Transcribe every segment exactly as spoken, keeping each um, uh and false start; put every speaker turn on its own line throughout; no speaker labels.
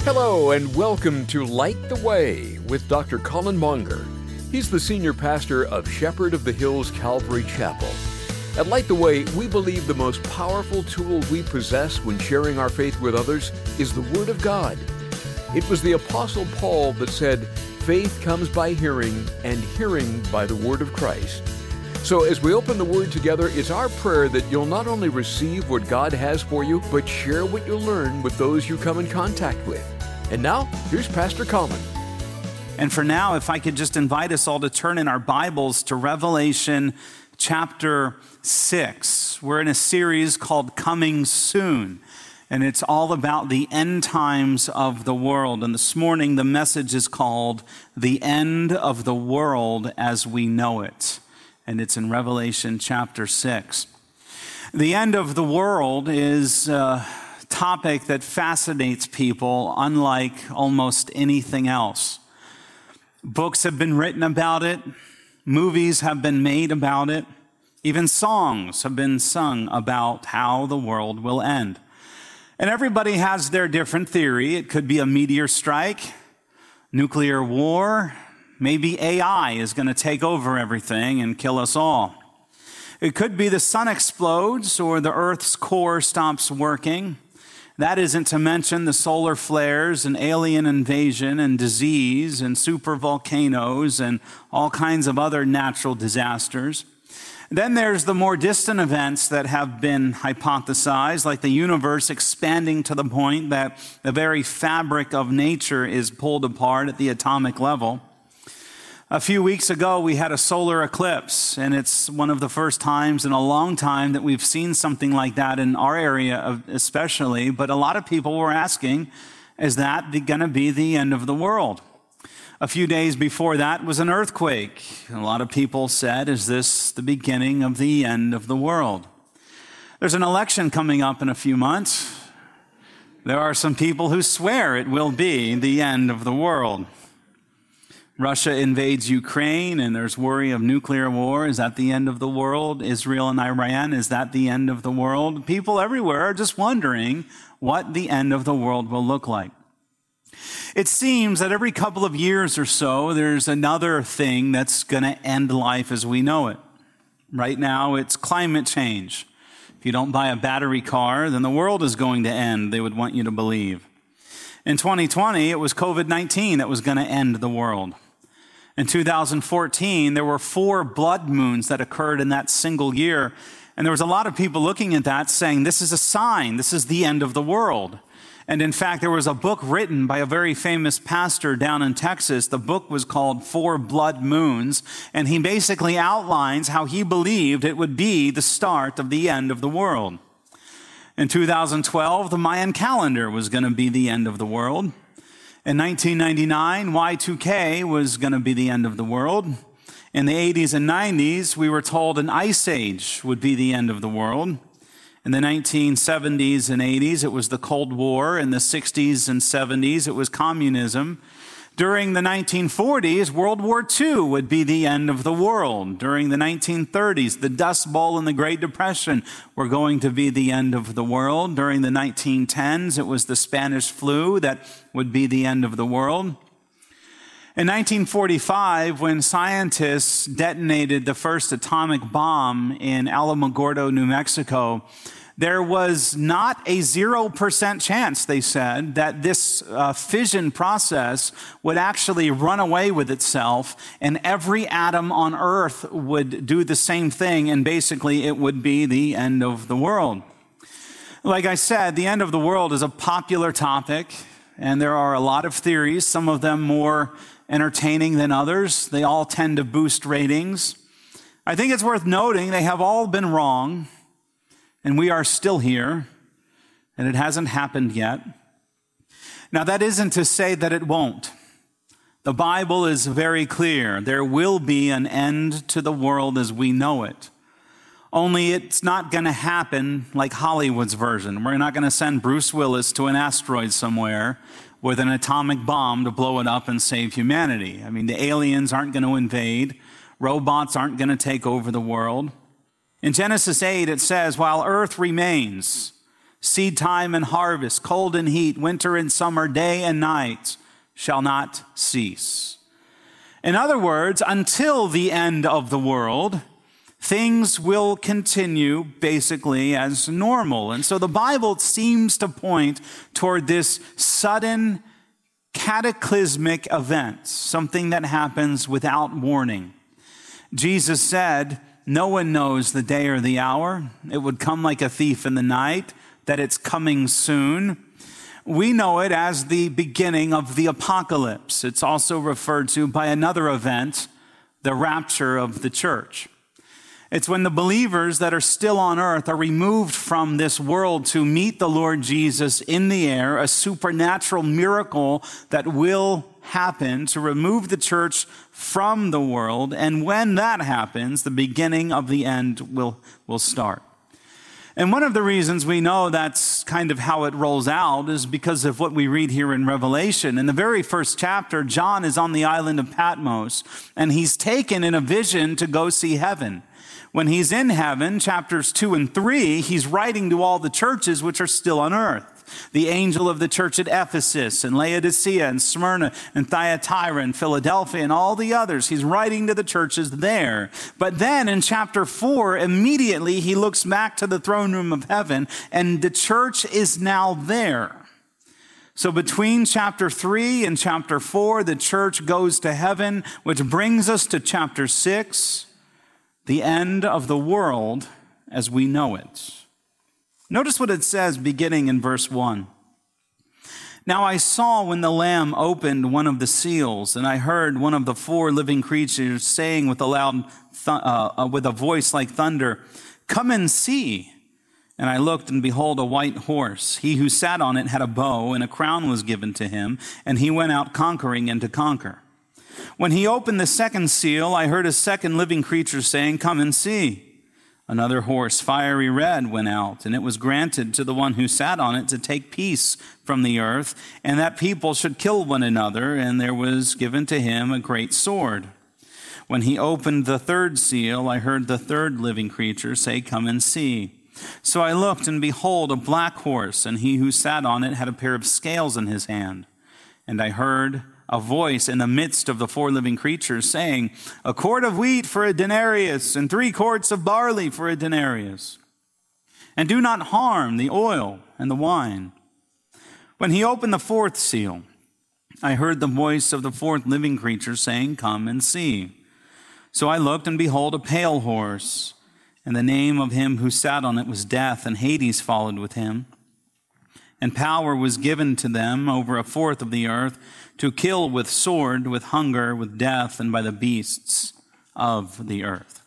Hello and welcome to Light the Way with Doctor Colin Monger. He's the senior pastor of Shepherd of the Hills Calvary Chapel. At Light the Way, we believe the most powerful tool we possess when sharing our faith with others is the Word of God. It was the Apostle Paul that said, "Faith comes by hearing, and hearing by the Word of Christ." So as we open the Word together, it's our prayer that you'll not only receive what God has for you, but share what you learn with those you come in contact with. And now, here's Pastor Colin.
And for now, if I could just invite us all to turn in our Bibles to Revelation chapter six. We're in a series called Coming Soon, and it's all about the end times of the world. And this morning, the message is called The End of the World as We Know It. And it's in Revelation chapter six. The end of the world is a topic that fascinates people unlike almost anything else. Books have been written about it. Movies have been made about it. Even songs have been sung about how the world will end. And everybody has their different theory. It could be a meteor strike, nuclear war. Maybe A I is going to take over everything and kill us all. It could be the sun explodes or the Earth's core stops working. That isn't to mention the solar flares and alien invasion and disease and super volcanoes and all kinds of other natural disasters. Then there's the more distant events that have been hypothesized, like the universe expanding to the point that the very fabric of nature is pulled apart at the atomic level. A few weeks ago, we had a solar eclipse, and it's one of the first times in a long time that we've seen something like that in our area especially, but a lot of people were asking, is that going to be the end of the world? A few days before that was an earthquake. A lot of people said, is this the beginning of the end of the world? There's an election coming up in a few months. There are some people who swear it will be the end of the world. Russia invades Ukraine, and there's worry of nuclear war. Is that the end of the world? Israel and Iran, is that the end of the world? People everywhere are just wondering what the end of the world will look like. It seems that every couple of years or so, there's another thing that's going to end life as we know it. Right now, it's climate change. If you don't buy a battery car, then the world is going to end, they would want you to believe. In twenty twenty, it was covid nineteen that was going to end the world. In two thousand fourteen, there were four blood moons that occurred in that single year. And there was a lot of people looking at that saying, this is a sign, this is the end of the world. And in fact, there was a book written by a very famous pastor down in Texas. The book was called Four Blood Moons. And he basically outlines how he believed it would be the start of the end of the world. In two thousand twelve, the Mayan calendar was going to be the end of the world. In nineteen ninety-nine, Y two K was going to be the end of the world. In the eighties and nineties, we were told an ice age would be the end of the world. In the nineteen seventies and eighties, it was the Cold War. In the sixties and seventies, it was communism. During the nineteen forties, World War Two would be the end of the world. During the nineteen thirties, the Dust Bowl and the Great Depression were going to be the end of the world. During the nineteen tens, it was the Spanish flu that would be the end of the world. In nineteen forty-five, when scientists detonated the first atomic bomb in Alamogordo, New Mexico, there was not a zero percent chance, they said, that this uh, fission process would actually run away with itself and every atom on Earth would do the same thing and basically it would be the end of the world. Like I said, the end of the world is a popular topic and there are a lot of theories, some of them more entertaining than others. They all tend to boost ratings. I think it's worth noting they have all been wrong. And we are still here, and it hasn't happened yet. Now, that isn't to say that it won't. The Bible is very clear. There will be an end to the world as we know it. Only it's not going to happen like Hollywood's version. We're not going to send Bruce Willis to an asteroid somewhere with an atomic bomb to blow it up and save humanity. I mean, the aliens aren't going to invade. Robots aren't going to take over the world. In Genesis eight, it says, while earth remains, Seed time and harvest, cold and heat, winter and summer, day and night shall not cease. In other words, until the end of the world, things will continue basically as normal. And so the Bible seems to point toward this sudden cataclysmic event, something that happens without warning. Jesus said, no one knows the day or the hour. It would come like a thief in the night, that it's coming soon. We know it as the beginning of the apocalypse. It's also referred to by another event, the rapture of the church. It's when the believers that are still on earth are removed from this world to meet the Lord Jesus in the air, a supernatural miracle that will happen to remove the church from the world. And when that happens, the beginning of the end will, will start. And one of the reasons we know that's kind of how it rolls out is because of what we read here in Revelation. In the very first chapter, John is on the island of Patmos, and he's taken in a vision to go see heaven. When he's in heaven, chapters two and three, he's writing to all the churches which are still on earth. The angel of the church at Ephesus and Laodicea and Smyrna and Thyatira and Philadelphia and all the others. He's writing to the churches there. But then in chapter four, immediately he looks back to the throne room of heaven, and the church is now there. So between chapter three and chapter four, the church goes to heaven, which brings us to chapter six, the end of the world as we know it. Notice what it says beginning in verse one. Now I saw when the Lamb opened one of the seals, and I heard one of the four living creatures saying with a loud, th- uh, with a voice like thunder, "Come and see." And I looked, and behold, a white horse. He who sat on it had a bow, and a crown was given to him, and he went out conquering and to conquer. When he opened the second seal, I heard a second living creature saying, "Come and see." Another horse, fiery red, went out, and it was granted to the one who sat on it to take peace from the earth, and that people should kill one another, and there was given to him a great sword. When he opened the third seal, I heard the third living creature say, "Come and see." So I looked, and behold, a black horse, and he who sat on it had a pair of scales in his hand. And I heard a voice in the midst of the four living creatures saying, "A quart of wheat for a denarius, and three quarts of barley for a denarius. And do not harm the oil and the wine." When he opened the fourth seal, I heard the voice of the fourth living creature saying, "Come and see." So I looked, and behold, a pale horse, and the name of him who sat on it was Death, and Hades followed with him. And power was given to them over a fourth of the earth to kill with sword, with hunger, with death, and by the beasts of the earth.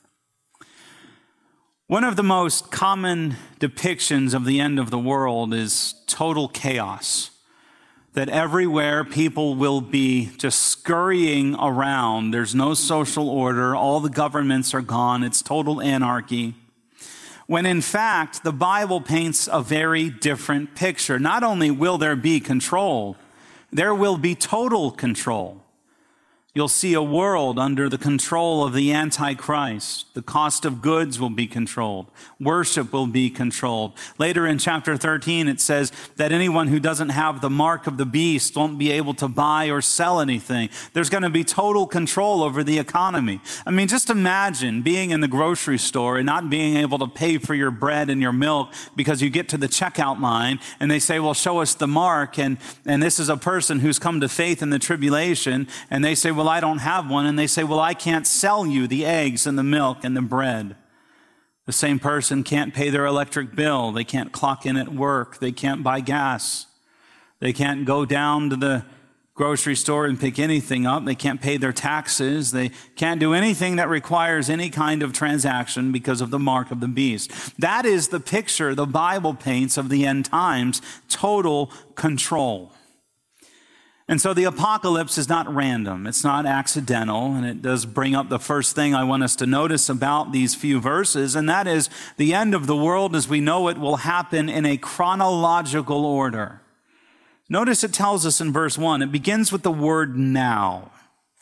One of the most common depictions of the end of the world is total chaos. That everywhere people will be just scurrying around. There's no social order. All the governments are gone. It's total anarchy. When in fact, the Bible paints a very different picture. Not only will there be control, there will be total control. You'll see a world under the control of the Antichrist. The cost of goods will be controlled. Worship will be controlled. Later in chapter thirteen, it says that anyone who doesn't have the mark of the beast won't be able to buy or sell anything. There's going to be total control over the economy. I mean, just imagine being in the grocery store and not being able to pay for your bread and your milk because you get to the checkout line and they say, "Well, show us the mark." And, and this is a person who's come to faith in the tribulation. And they say, "Well, I don't have one." And they say, "Well, I can't sell you the eggs and the milk and the bread." The same person can't pay their electric bill. They can't clock in at work. They can't buy gas. They can't go down to the grocery store and pick anything up. They can't pay their taxes. They can't do anything that requires any kind of transaction because of the mark of the beast. That is the picture the Bible paints of the end times, total control. And so the apocalypse is not random. It's not accidental. And it does bring up the first thing I want us to notice about these few verses. And that is the end of the world as we know it will happen in a chronological order. Notice it tells us in verse one, it begins with the word now.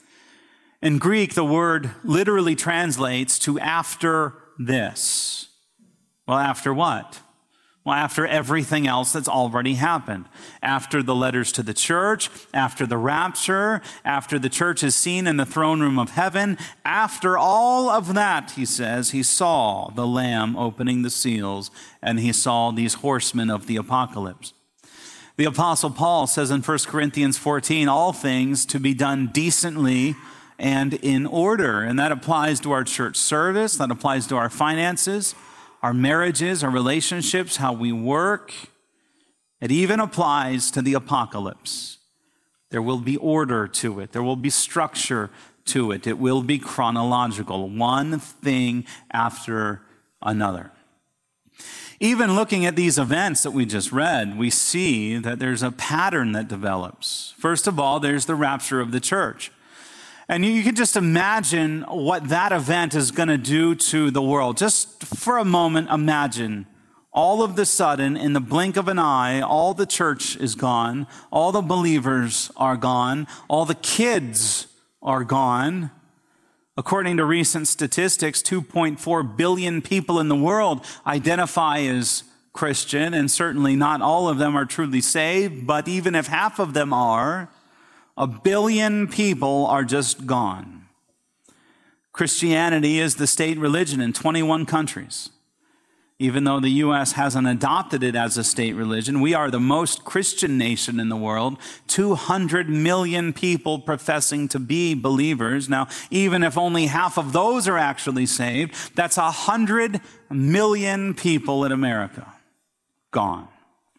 In Greek, the word literally translates to after this. Well, after what? Well, after everything else that's already happened. After the letters to the church, after the rapture, after the church is seen in the throne room of heaven, after all of that, he says, he saw the Lamb opening the seals, and he saw these horsemen of the apocalypse. The Apostle Paul says in First Corinthians fourteen, all things to be done decently and in order. And that applies to our church service, that applies to our finances, our marriages, our relationships, how we work. It even applies to the apocalypse. There will be order to it. There will be structure to it. It will be chronological, one thing after another. Even looking at these events that we just read, we see that there's a pattern that develops. First of all, there's the rapture of the church. And you can just imagine what that event is going to do to the world. Just for a moment, imagine all of the sudden, in the blink of an eye, all the church is gone, all the believers are gone, all the kids are gone. According to recent statistics, two point four billion people in the world identify as Christian, and certainly not all of them are truly saved, but even if half of them are, a billion people are just gone. Christianity is the state religion in twenty-one countries. Even though the U S hasn't adopted it as a state religion, we are the most Christian nation in the world. two hundred million people professing to be believers. Now, even if only half of those are actually saved, that's one hundred million people in America gone.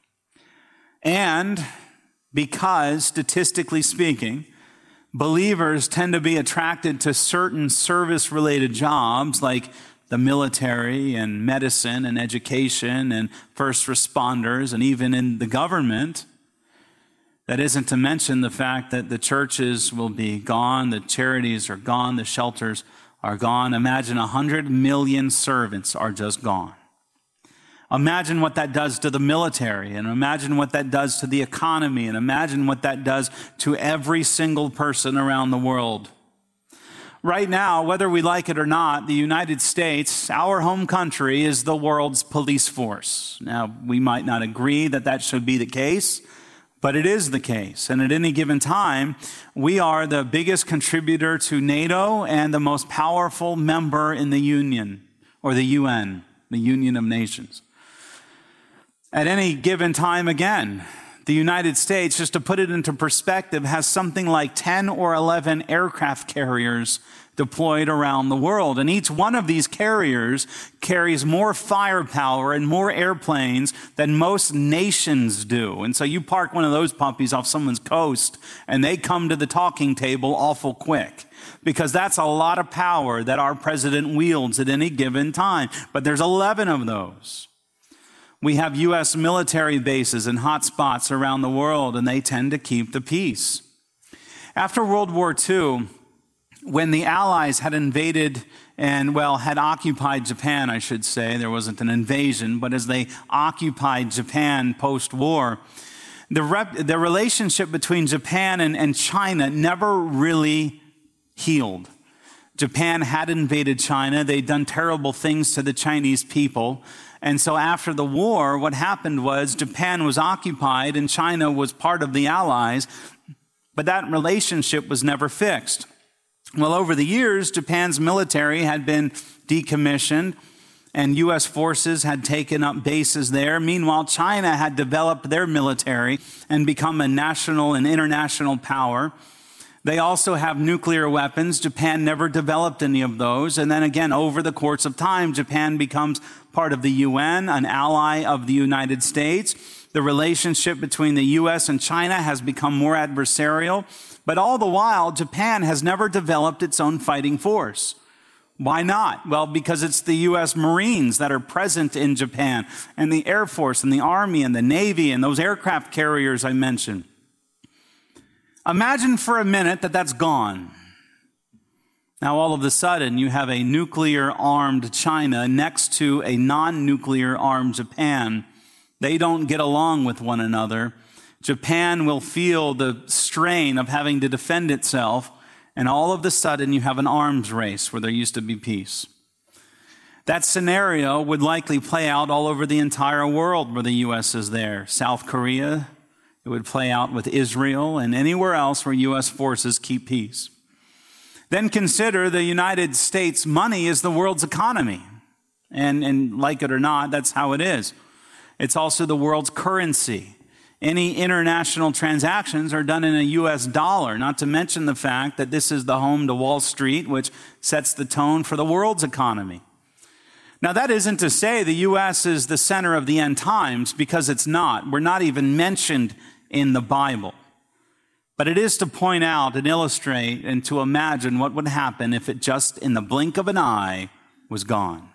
And because, statistically speaking, believers tend to be attracted to certain service-related jobs like the military and medicine and education and first responders and even in the government. That isn't to mention the fact that the churches will be gone, the charities are gone, the shelters are gone. Imagine one hundred million servants are just gone. Imagine what that does to the military, and imagine what that does to the economy, and imagine what that does to every single person around the world. Right now, whether we like it or not, the United States, our home country, is the world's police force. Now, we might not agree that that should be the case, but it is the case. And at any given time, we are the biggest contributor to NATO and the most powerful member in the Union, or the U N, the Union of Nations. At any given time, again, the United States, just to put it into perspective, has something like ten or eleven aircraft carriers deployed around the world. And each one of these carriers carries more firepower and more airplanes than most nations do. And so you park one of those puppies off someone's coast, and they come to the talking table awful quick, because that's a lot of power that our president wields at any given time. But there's eleven of those. We have U S military bases and hot spots around the world, and they tend to keep the peace. After World War Two, when the Allies had invaded and, well, had occupied Japan, I should say, there wasn't an invasion, but as they occupied Japan post-war, the, rep- the relationship between Japan and, and China never really healed. Japan had invaded China. They'd done terrible things to the Chinese people. And so after the war, what happened was Japan was occupied and China was part of the Allies, but that relationship was never fixed. Well, over the years, Japan's military had been decommissioned and U S forces had taken up bases there. Meanwhile, China had developed their military and become a national and international power. They also have nuclear weapons. Japan never developed any of those. And then again, over the course of time, Japan becomes part of the U N, an ally of the United States. The relationship between the U S and China has become more adversarial. But all the while, Japan has never developed its own fighting force. Why not? Well, because it's the U S Marines that are present in Japan, and the Air Force and the Army and the Navy and those aircraft carriers I mentioned. Imagine for a minute that that's gone. Now, all of a sudden, you have a nuclear-armed China next to a non-nuclear-armed Japan. They don't get along with one another. Japan will feel the strain of having to defend itself, and all of a sudden, you have an arms race where there used to be peace. That scenario would likely play out all over the entire world where the U S is there. South Korea, it would play out with Israel and anywhere else where U S forces keep peace. Then consider the United States money is the world's economy. And, and like it or not, that's how it is. It's also the world's currency. Any international transactions are done in a U S dollar, not to mention the fact that this is the home to Wall Street, which sets the tone for the world's economy. Now, that isn't to say the U S is the center of the end times, because it's not. We're not even mentioned in the Bible. But it is to point out and illustrate and to imagine what would happen if it just in the blink of an eye was gone.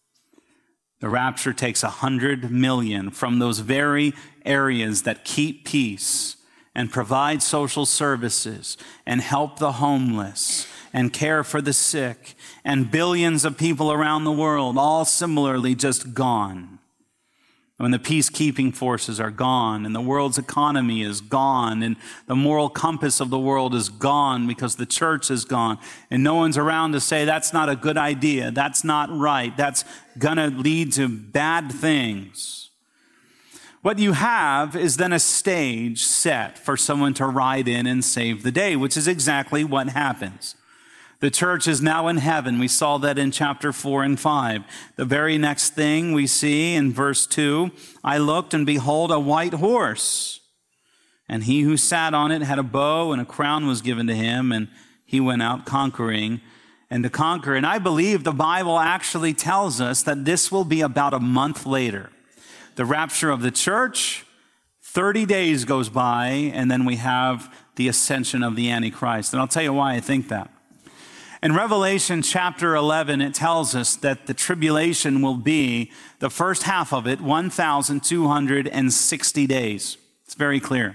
The rapture takes a hundred million from those very areas that keep peace and provide social services and help the homeless and care for the sick, and billions of people around the world, all similarly just gone. When the peacekeeping forces are gone and the world's economy is gone and the moral compass of the world is gone because the church is gone and no one's around to say that's not a good idea, that's not right, that's going to lead to bad things. What you have is then a stage set for someone to ride in and save the day, which is exactly what happens. The church is now in heaven. We saw that in chapter four and five. The very next thing we see in verse two, I looked and behold a white horse, and he who sat on it had a bow, and a crown was given to him, and he went out conquering and to conquer. And I believe the Bible actually tells us that this will be about a month later. The rapture of the church, thirty days goes by, and then we have the ascension of the Antichrist. And I'll tell you why I think that. In Revelation chapter eleven, it tells us that the tribulation will be, the first half of it, one thousand two hundred sixty days. It's very clear.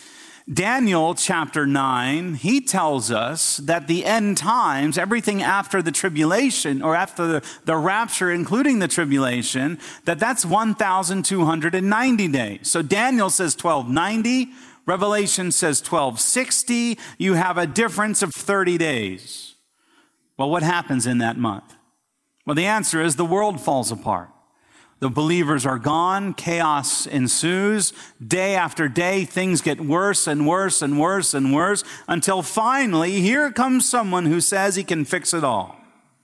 Daniel chapter nine, he tells us that the end times, everything after the tribulation, or after the, the rapture, including the tribulation, that that's one thousand two hundred ninety days. So Daniel says twelve ninety, Revelation says twelve sixty. You have a difference of thirty days. Well, what happens in that month? Well, the answer is the world falls apart. The believers are gone. Chaos ensues. Day after day, things get worse and worse and worse and worse until finally, here comes someone who says he can fix it all.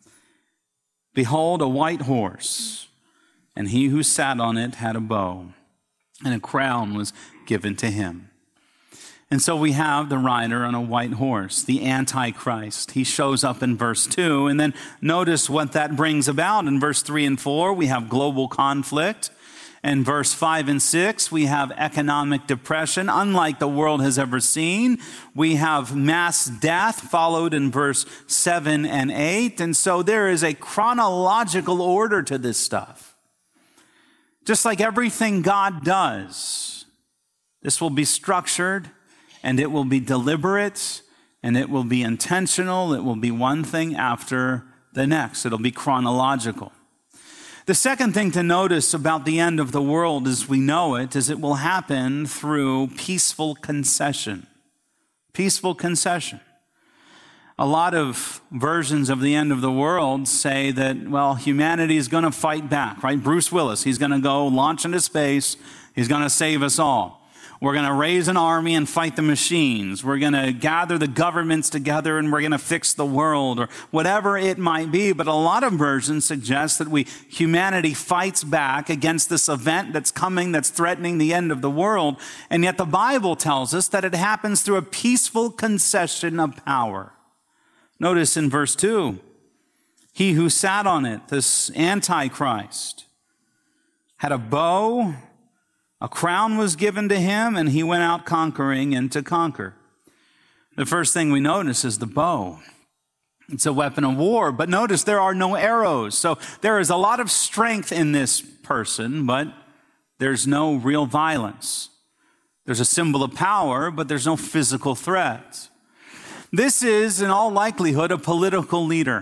Behold, a white horse, and he who sat on it had a bow, and a crown was given to him. And so we have the rider on a white horse, the Antichrist. He shows up in verse two, and then notice what that brings about. In verse three and four, we have global conflict. In verse five and six, we have economic depression, unlike the world has ever seen. We have mass death, followed in verse seven and eight. And so there is a chronological order to this stuff. Just like everything God does, this will be structured, and it will be deliberate, and it will be intentional. It will be one thing after the next. It'll be chronological. The second thing to notice about the end of the world as we know it is it will happen through peaceful concession. Peaceful concession. A lot of versions of the end of the world say that, well, humanity is going to fight back, right? Bruce Willis, he's going to go launch into space. He's going to save us all. We're going to raise an army and fight the machines. We're going to gather the governments together and we're going to fix the world, or whatever it might be. But a lot of versions suggest that we, humanity fights back against this event that's coming, that's threatening the end of the world. And yet the Bible tells us that it happens through a peaceful concession of power. Notice in verse two, he who sat on it, this Antichrist, had a bow. A crown was given to him, and he went out conquering and to conquer. The first thing we notice is the bow. It's a weapon of war, but notice there are no arrows. So there is a lot of strength in this person, but there's no real violence. There's a symbol of power, but there's no physical threat. This is, in all likelihood, a political leader.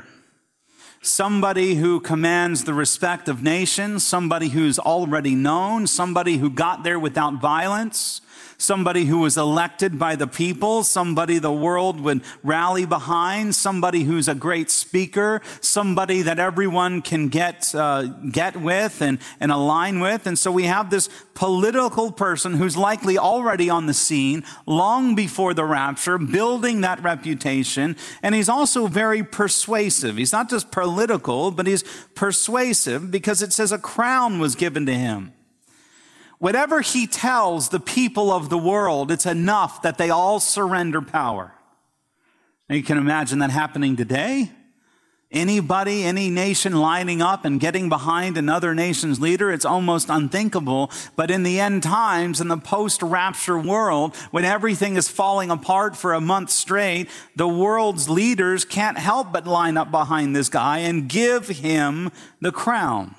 Somebody who commands the respect of nations, somebody who's already known, somebody who got there without violence. somebody who was elected by the people, somebody the world would rally behind, somebody who's a great speaker, somebody that everyone can get uh, get with and, and align with. And so we have this political person who's likely already on the scene long before the rapture, building that reputation. And he's also very persuasive. He's not just political, but he's persuasive because it says a crown was given to him. Whatever he tells the people of the world, it's enough that they all surrender power. Now you can imagine that happening today. Anybody, any nation lining up and getting behind another nation's leader, it's almost unthinkable. But in the end times, in the post-rapture world, when everything is falling apart for a month straight, the world's leaders can't help but line up behind this guy and give him the crown.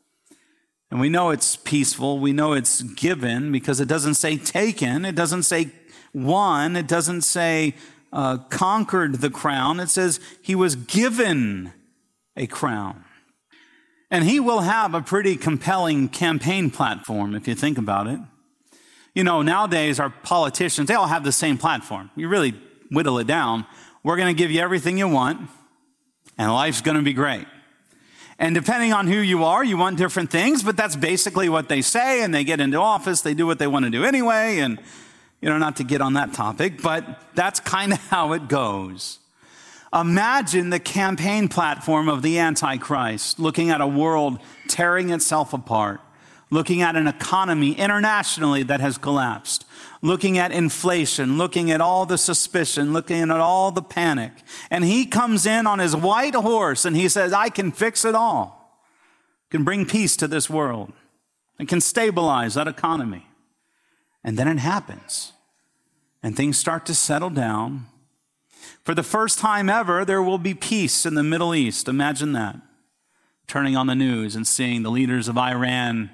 And we know it's peaceful. We know it's given because it doesn't say taken. It doesn't say won. It doesn't say uh, conquered the crown. It says he was given a crown. And he will have a pretty compelling campaign platform if you think about it. You know, nowadays our politicians, they all have the same platform. You really whittle it down. We're going to give you everything you want and life's going to be great. And depending on who you are, you want different things, but that's basically what they say, and they get into office, they do what they want to do anyway, and, you know, not to get on that topic, but that's kind of how it goes. Imagine the campaign platform of the Antichrist, looking at a world tearing itself apart, looking at an economy internationally that has collapsed, looking at inflation, looking at all the suspicion, looking at all the panic. And he comes in on his white horse and he says, I can fix it all. I can bring peace to this world. I can stabilize that economy. And then it happens. And things start to settle down. For the first time ever, there will be peace in the Middle East. Imagine that. Turning on the news and seeing the leaders of Iran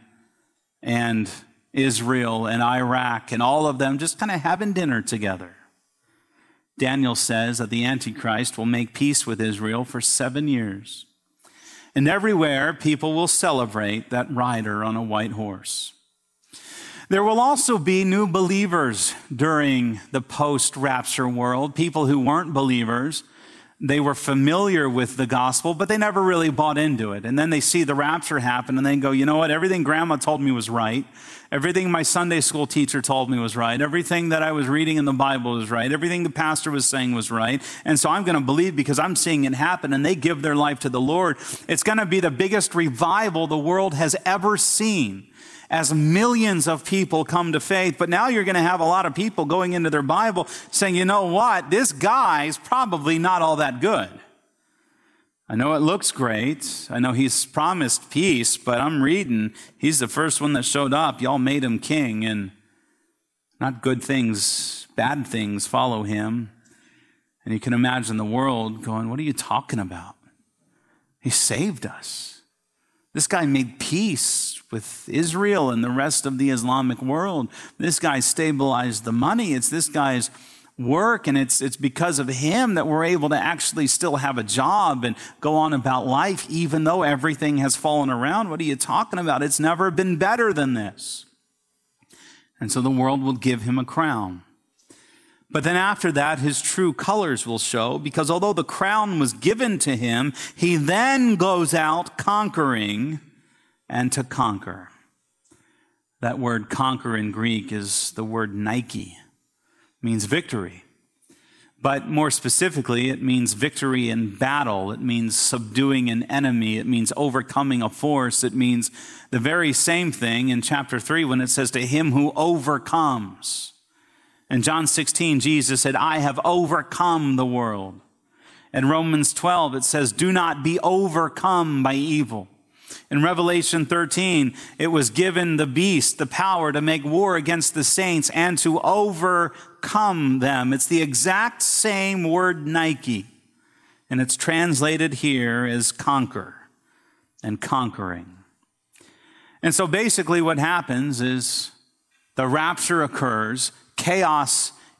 and Israel and Iraq and all of them just kind of having dinner together. Daniel says that the Antichrist will make peace with Israel for seven years. And everywhere people will celebrate that rider on a white horse. There will also be new believers during the post-rapture world, people who weren't believers. They were familiar with the gospel, but they never really bought into it. And then they see the rapture happen and they go, you know what? Everything grandma told me was right. Everything my Sunday school teacher told me was right. Everything that I was reading in the Bible was right. Everything the pastor was saying was right. And so I'm going to believe because I'm seeing it happen, and they give their life to the Lord. It's going to be the biggest revival the world has ever seen, as millions of people come to faith. But now you're going to have a lot of people going into their Bible saying, you know what, this guy's probably not all that good. I know it looks great. I know he's promised peace, but I'm reading, he's the first one that showed up. Y'all made him king, and not good things, bad things follow him. And you can imagine the world going, what are you talking about? He saved us. This guy made peace with Israel and the rest of the Islamic world. This guy stabilized the money. It's this guy's work, and it's it's because of him that we're able to actually still have a job and go on about life, even though everything has fallen around. What are you talking about? It's never been better than this. And so the world will give him a crown. But then after that, his true colors will show, because although the crown was given to him, he then goes out conquering and to conquer. That word conquer in Greek is the word Nike. It means victory. But more specifically, it means victory in battle. It means subduing an enemy. It means overcoming a force. It means the very same thing in chapter three when it says to him who overcomes. In John sixteen, Jesus said, I have overcome the world. In Romans twelve, it says, do not be overcome by evil. In Revelation thirteen, it was given the beast the power to make war against the saints and to overcome them. It's the exact same word Nike, and it's translated here as conquer and conquering. And so basically what happens is the rapture occurs, chaos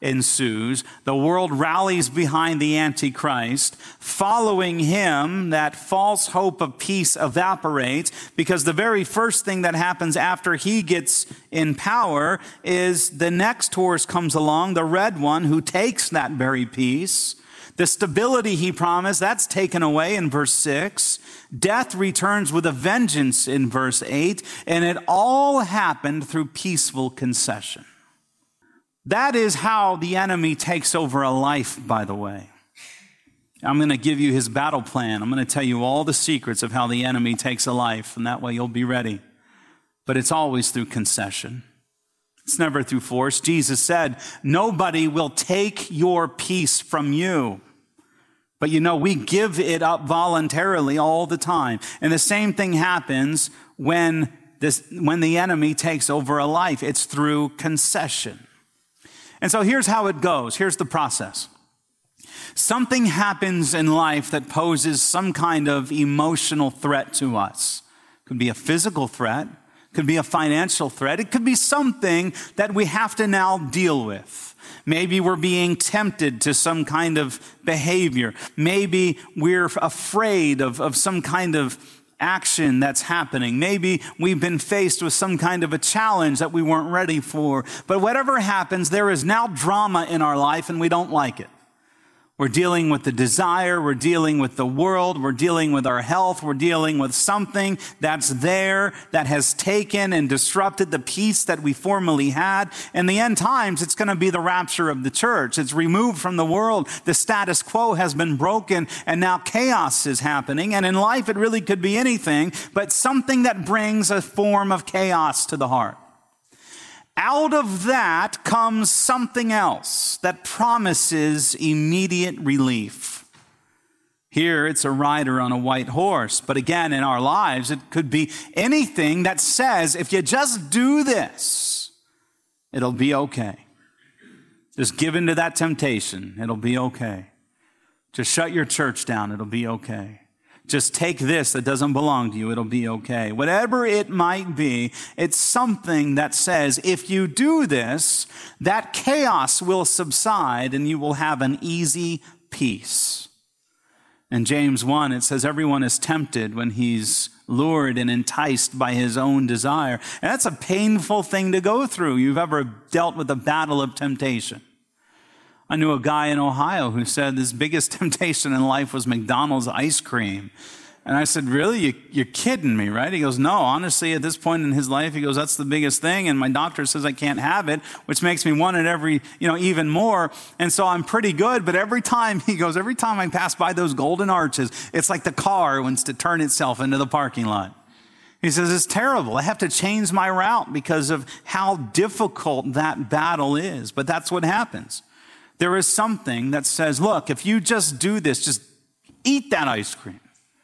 ensues. The world rallies behind the Antichrist. Following him, that false hope of peace evaporates, because the very first thing that happens after he gets in power is the next horse comes along, the red one, who takes that very peace. The stability he promised, that's taken away in verse six. Death returns with a vengeance in verse eight. And it all happened through peaceful concession. That is how the enemy takes over a life, by the way. I'm going to give you his battle plan. I'm going to tell you all the secrets of how the enemy takes a life, and that way you'll be ready. But it's always through concession. It's never through force. Jesus said, nobody will take your peace from you. But you know, we give it up voluntarily all the time. And the same thing happens when this, when the enemy takes over a life. It's through concession. And so here's how it goes. Here's the process. Something happens in life that poses some kind of emotional threat to us. It could be a physical threat. Could be a financial threat. It could be something that we have to now deal with. Maybe we're being tempted to some kind of behavior. Maybe we're afraid of, of some kind of action that's happening. Maybe we've been faced with some kind of a challenge that we weren't ready for. But whatever happens, there is now drama in our life and we don't like it. We're dealing with the desire, we're dealing with the world, we're dealing with our health, we're dealing with something that's there that has taken and disrupted the peace that we formerly had. In the end times, it's going to be the rapture of the church. It's removed from the world. The status quo has been broken, and now chaos is happening. And in life, it really could be anything, but something that brings a form of chaos to the heart. Out of that comes something else that promises immediate relief. Here, it's a rider on a white horse. But again, in our lives, it could be anything that says, if you just do this, it'll be okay. Just give in to that temptation. It'll be okay. Just shut your church down. It'll be okay. Just take this that doesn't belong to you. It'll be okay. Whatever it might be, it's something that says, if you do this, that chaos will subside and you will have an easy peace. In James one, it says, everyone is tempted when he's lured and enticed by his own desire. And that's a painful thing to go through. You've ever dealt with a battle of temptation. I knew a guy in Ohio who said his biggest temptation in life was McDonald's ice cream. And I said, really? You, you're kidding me, right? He goes, no, honestly, at this point in his life, he goes, that's the biggest thing. And my doctor says I can't have it, which makes me want it every, you know, even more. And so I'm pretty good. But every time, he goes, every time I pass by those golden arches, it's like the car wants to turn itself into the parking lot. He says, it's terrible. I have to change my route because of how difficult that battle is. But that's what happens. There is something that says, look, if you just do this, just eat that ice cream.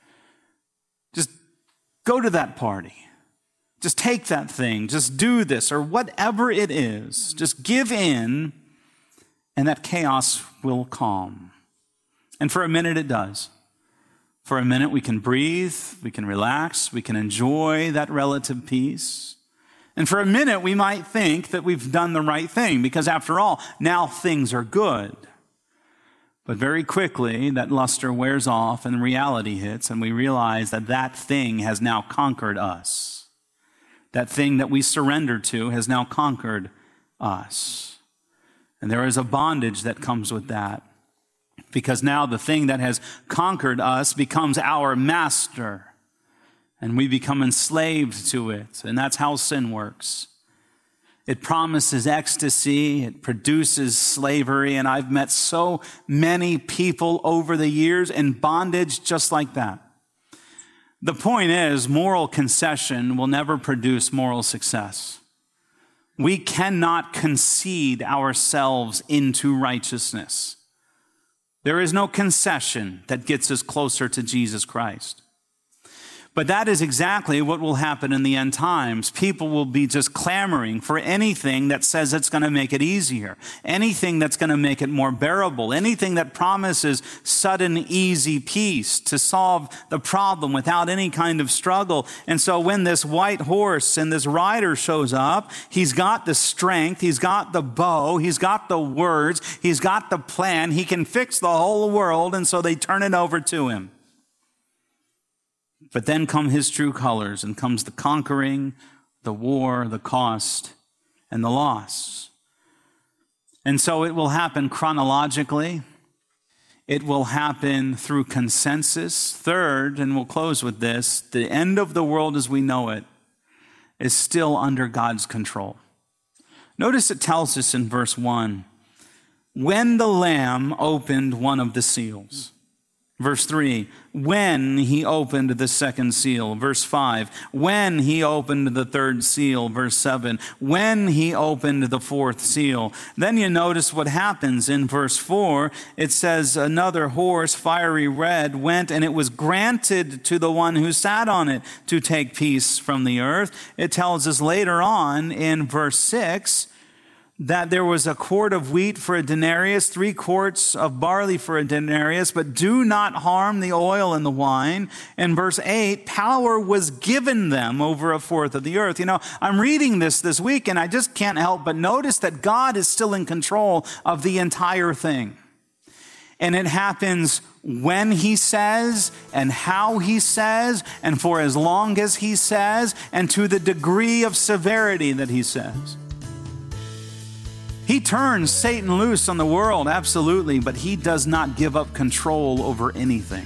Just go to that party. Just take that thing. Just do this, or whatever it is. Just give in, and that chaos will calm. And for a minute, it does. For a minute, we can breathe, we can relax, we can enjoy that relative peace. And for a minute, we might think that we've done the right thing because after all, now things are good. But very quickly, that luster wears off and reality hits and we realize that that thing has now conquered us. That thing that we surrendered to has now conquered us. And there is a bondage that comes with that because now the thing that has conquered us becomes our master. And we become enslaved to it. And that's how sin works. It promises ecstasy. It produces slavery. And I've met so many people over the years in bondage just like that. The point is, moral concession will never produce moral success. We cannot concede ourselves into righteousness. There is no concession that gets us closer to Jesus Christ. But that is exactly what will happen in the end times. People will be just clamoring for anything that says it's going to make it easier, anything that's going to make it more bearable, anything that promises sudden, easy peace to solve the problem without any kind of struggle. And so when this white horse and this rider shows up, he's got the strength, he's got the bow, he's got the words, he's got the plan, he can fix the whole world, and so they turn it over to him. But then come his true colors, and comes the conquering, the war, the cost, and the loss. And so it will happen chronologically. It will happen through consensus. Third, and we'll close with this, the end of the world as we know it is still under God's control. Notice it tells us in verse one, when the Lamb opened one of the seals. Verse three, when he opened the second seal. Verse five, when he opened the third seal. Verse seven, when he opened the fourth seal. Then you notice what happens in verse four. It says, another horse, fiery red, went, and it was granted to the one who sat on it to take peace from the earth. It tells us later on in verse six, that there was a quart of wheat for a denarius, three quarts of barley for a denarius, but do not harm the oil and the wine. In verse eight, power was given them over a fourth of the earth. You know, I'm reading this this week, and I just can't help but notice that God is still in control of the entire thing. And it happens when he says, and how he says, and for as long as he says, and to the degree of severity that he says. He turns Satan loose on the world, absolutely, but he does not give up control over anything.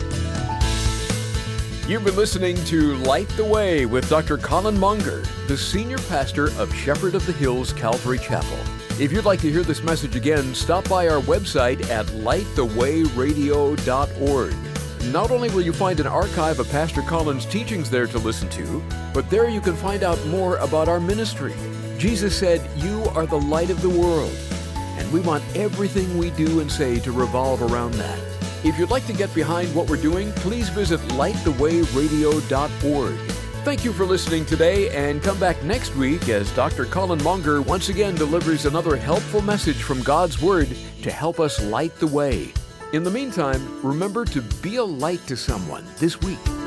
You've been listening to Light the Way with Doctor Colin Monger, the senior pastor of Shepherd of the Hills Calvary Chapel. If you'd like to hear this message again, stop by our website at light the way radio dot org. Not only will you find an archive of Pastor Colin's teachings there to listen to, but there you can find out more about our ministry. Jesus said, "You are the light of the world," and we want everything we do and say to revolve around that. If you'd like to get behind what we're doing, please visit light the way radio dot org. Thank you for listening today, and come back next week as Doctor Colin Monger once again delivers another helpful message from God's Word to help us light the way. In the meantime, remember to be a light to someone this week.